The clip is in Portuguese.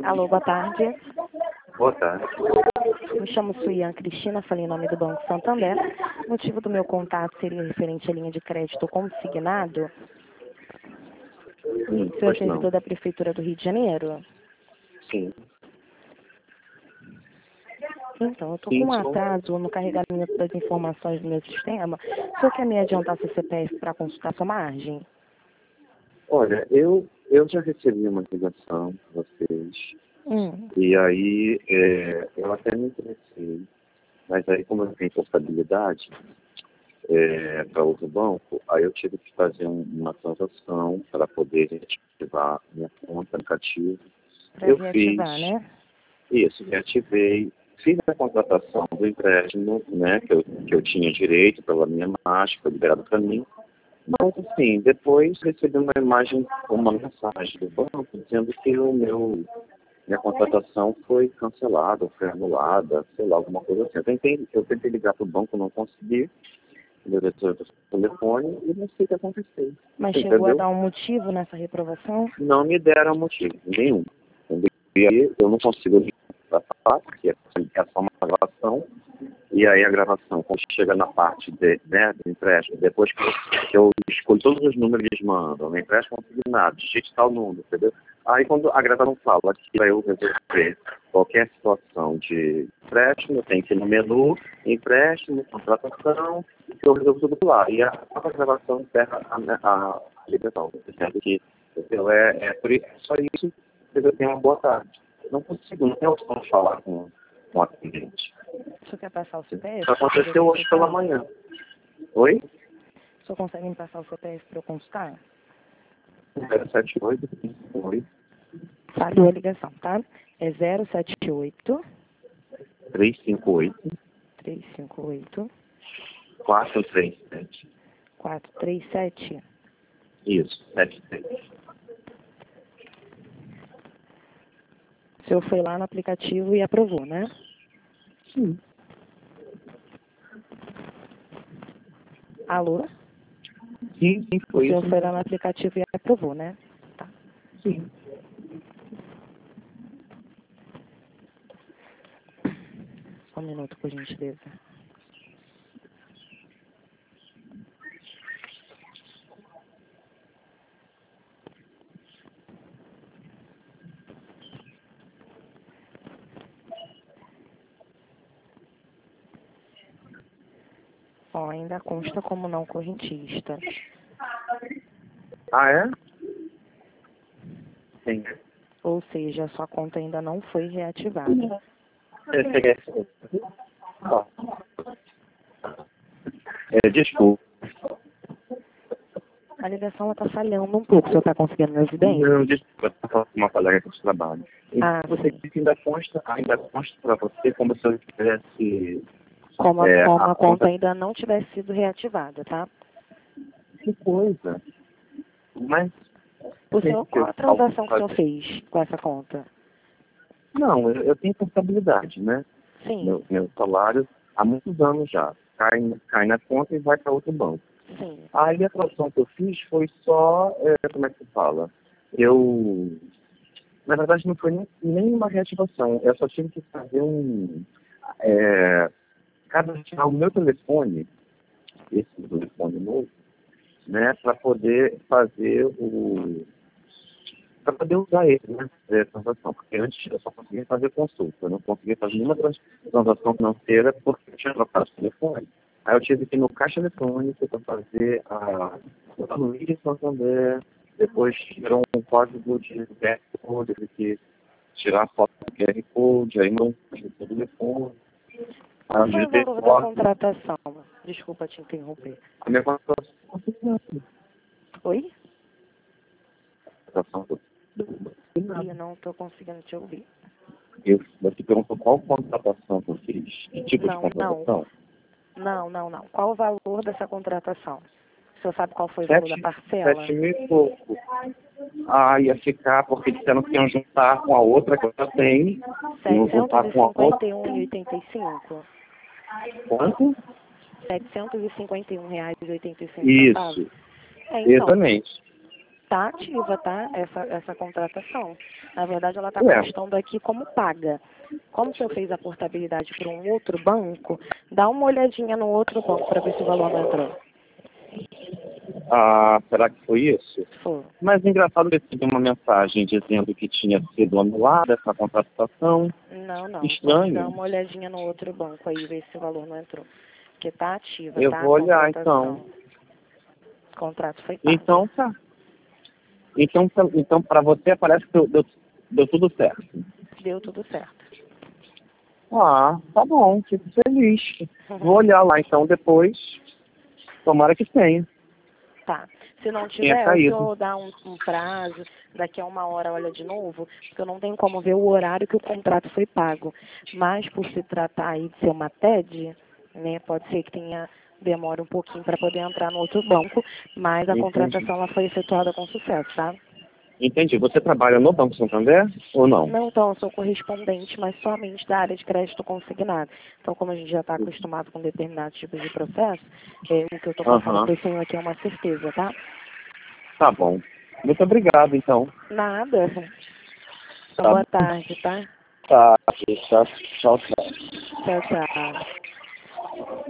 Alô, boa tarde. Boa tarde. Me chamo Suian Cristina, falei em nome do Banco Santander. O motivo do meu contato seria referente à linha de crédito consignado. O senhor é servidor da Prefeitura do Rio de Janeiro? Sim. Então, eu estou com um atraso no carregamento das informações do meu sistema. O senhor quer me adiantar seu CPF para consultar sua margem? Olha, eu já recebi uma ligação de vocês. E aí eu até me interessei. Mas aí, como eu tenho portabilidade para outro banco, aí eu tive que fazer uma transação para poder reativar minha conta aplicativo. Para reativar, né? Isso, reativei. Fiz a contratação do empréstimo, né, que eu tinha direito pela minha margem, foi liberado para mim. Mas, assim, depois recebi uma mensagem do banco dizendo que minha contratação foi cancelada, ou foi anulada, sei lá, alguma coisa assim. Eu tentei ligar para o banco, não consegui. Meu diretor do telefone e não sei o que aconteceu. Mas chegou a dar um motivo nessa reprovação? Não me deram motivo nenhum. E aí eu não consigo falar, porque é só uma gravação. E aí a gravação, quando chega na parte do empréstimo, depois que eu escolho todos os números que eles mandam, né, empréstimo consignado, digite tal número, entendeu? Aí quando a gravação fala que para eu resolver qualquer situação de empréstimo, tem que ir no menu, empréstimo, contratação, que eu resolvo tudo lá. E a própria gravação encerra a ligação, dizendo que só isso, eu tenho uma boa tarde. Não consigo, não tenho opção de falar com o atendente. O senhor quer passar o CPF? Isso aconteceu hoje pela manhã. Oi? O senhor consegue me passar o CPF para eu consultar? 078 58 Falhou a ligação, tá? É 078 358 358 437. 437. Isso, 73. O senhor foi lá no aplicativo e aprovou, né? Sim. Alô? Sim, O foi senhor isso. foi lá no aplicativo e aprovou, né? Tá. Sim. Só um minuto, por gentileza. Ó, ainda consta como não correntista. Ah, é? Sim. Ou seja, a sua conta ainda não foi reativada. Desculpa. A ligação está falhando um pouco. O senhor está conseguindo me ouvir bem? Não, desculpa, eu estava com uma colega de trabalho. Você sim. disse que ainda consta para você como se eu tivesse... Como a conta ainda não tivesse sido reativada, tá? Que coisa. Mas... O senhor, qual a transação que o senhor fez com essa conta? Não, eu tenho portabilidade, né? Sim. Meu salário há muitos anos já. Cai na conta e vai para outro banco. Sim. Aí a transação que eu fiz foi só, como é que se fala? Na verdade, não foi nem uma reativação. Eu só tive que fazer cadastrar o meu telefone, esse telefone novo, né, para poder fazer para poder usar ele, né, transação. Porque antes eu só conseguia fazer consulta, eu não conseguia fazer nenhuma transação financeira porque eu tinha trocado de telefone. Aí eu tive que ir no caixa eletrônico para fazer a Luiz Santander, depois tirou um código de QR Code, eu tive que tirar a foto do QR Code, aí não tinha o telefone. Qual foi o valor da contratação? Desculpa te interromper. A minha contratação. Oi? Contratação. Eu não estou conseguindo te ouvir. Você perguntou qual contratação que eu fiz? Que tipo de contratação? Não. Qual o valor dessa contratação? O senhor sabe qual foi o valor da parcela? 7 mil e pouco. Ia ficar, porque disseram que iam juntar com a outra que eu já tenho. R$751,85. Quanto? R$751,85. Isso. Então, exatamente. Tá ativa, tá? Essa contratação. Na verdade, ela está Ué. constando aqui como paga. Como o senhor fez a portabilidade para um outro banco, dá uma olhadinha no outro banco para ver se o valor não entrou. Ah, será que foi isso? Foi. Mas engraçado, eu recebi uma mensagem dizendo que tinha sido anulada essa contratação. Não. Estranho. Dá uma olhadinha no outro banco aí, ver se o valor não entrou. Porque tá ativa, Eu tá? vou A olhar, contratação. então. O contrato foi pago. Então tá. Então para você parece que deu tudo certo. Deu tudo certo. Ah, tá bom, fico feliz. Vou olhar lá então depois. Tomara que tenha. Tá. Se não Tenha tiver, o caído. senhor dá um prazo, daqui a 1 hora olha de novo, porque eu não tenho como ver o horário que o contrato foi pago. Mas por se tratar aí de ser uma TED, né, pode ser que demore um pouquinho para poder entrar no outro banco, mas a Entendi. contratação ela foi efetuada com sucesso, tá? Entendi. Você trabalha no Banco Santander ou não? Não, então, eu sou correspondente, mas somente da área de crédito consignado. Então, como a gente já está acostumado com determinados tipos de processo, o que eu estou passando para o senhor aqui é uma certeza, tá? Tá bom. Muito obrigado, então. Nada. Então, Tá boa bom. tarde, tá? Tá. Tchau, tchau. Tchau, tchau.